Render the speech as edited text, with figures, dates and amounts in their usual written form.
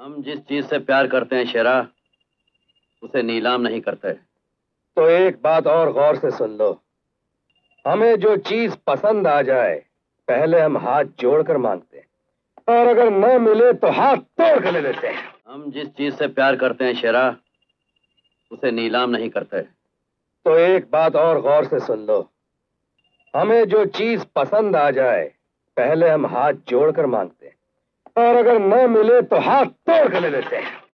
हम जिस चीज से प्यार करते हैं शेरा, उसे नीलाम नहीं करते। तो एक बात और गौर से सुन लो, हमें जो चीज पसंद आ जाए पहले हम हाथ जोड़कर मांगते हैं, और अगर न मिले तो हाथ तोड़ कर ले लेते हैं। हम जिस चीज से प्यार करते हैं शेरा, उसे नीलाम नहीं करते। तो एक बात और गौर से सुन लो, हमें जो चीज पसंद आ जाए पहले हम हाथ जोड़कर मांगते हैं, और अगर न मिले तो हाथ तोड़ कर ले लेते हैं।